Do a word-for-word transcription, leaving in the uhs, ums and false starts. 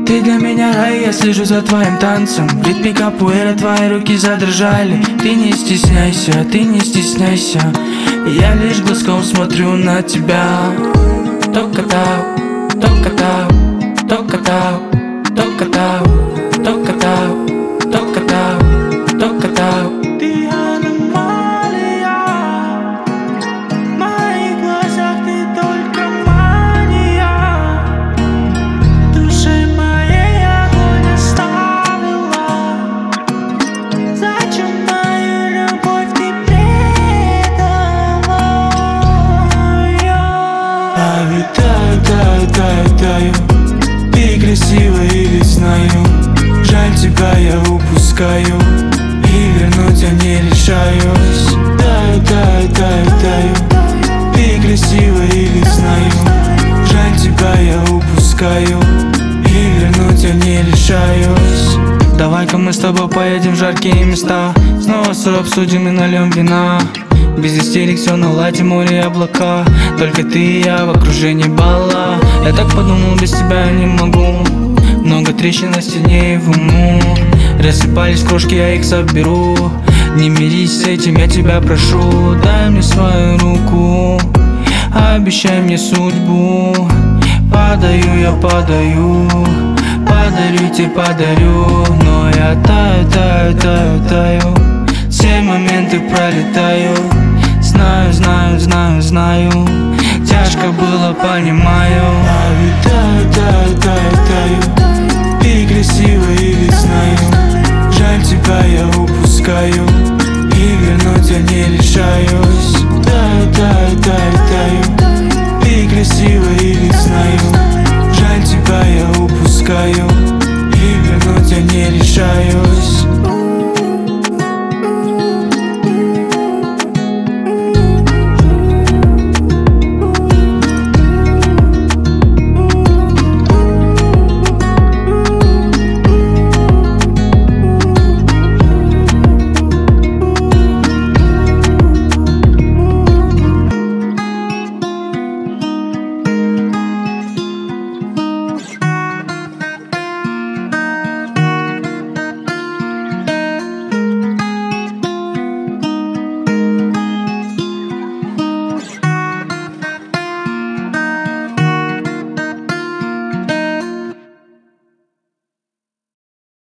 Ты для меня рай, я слежу за твоим танцем. В ритме капуэра твои руки задрожали. Ты не стесняйся, ты не стесняйся. Я лишь глазком смотрю на тебя. Тока-тау, тока-тау, тока-тау, тока-тау, тока-тау, тока-тау, тока-тау. Ты аномалия, в моих глазах ты только мания. Душе моей огонь оставила. Зачем мою любовь ты предала? А ведь таю, таю, таю, таю. Ты красива и ведь знаю. Жаль, тебя я упускаю и вернуть я не решаюсь. Таю, таю, таю, таю. Ты красива и ведь знаю. Жаль, тебя я упускаю и вернуть я не решаюсь. Давай-ка мы с тобой поедем в жаркие места. Снова все обсудим и нальем вина. Без истерик все наладим, море и облака. Только ты и я в окружении бала. Я так подумал, без тебя я не могу. Много трещин на стене и в уму. Рассыпались крошки, я их соберу. Не мирись с этим, я тебя прошу. Дай мне свою руку, обещай мне судьбу. Падаю, я падаю, подарю тебе, подарю. Но я таю, таю, таю, таю. Все моменты пролетаю. Знаю, знаю, знаю, знаю. Тяжко было, понимаю. А ведь таю, таю, таю, таю. Ты красива и ведь знаю. Жаль, тебя я упускаю и вернуть я не решаюсь. Таю, таю, таю, таю. Ты красива и ведь знаю. Жаль, тебя я упускаю и вернуть я не решаюсь.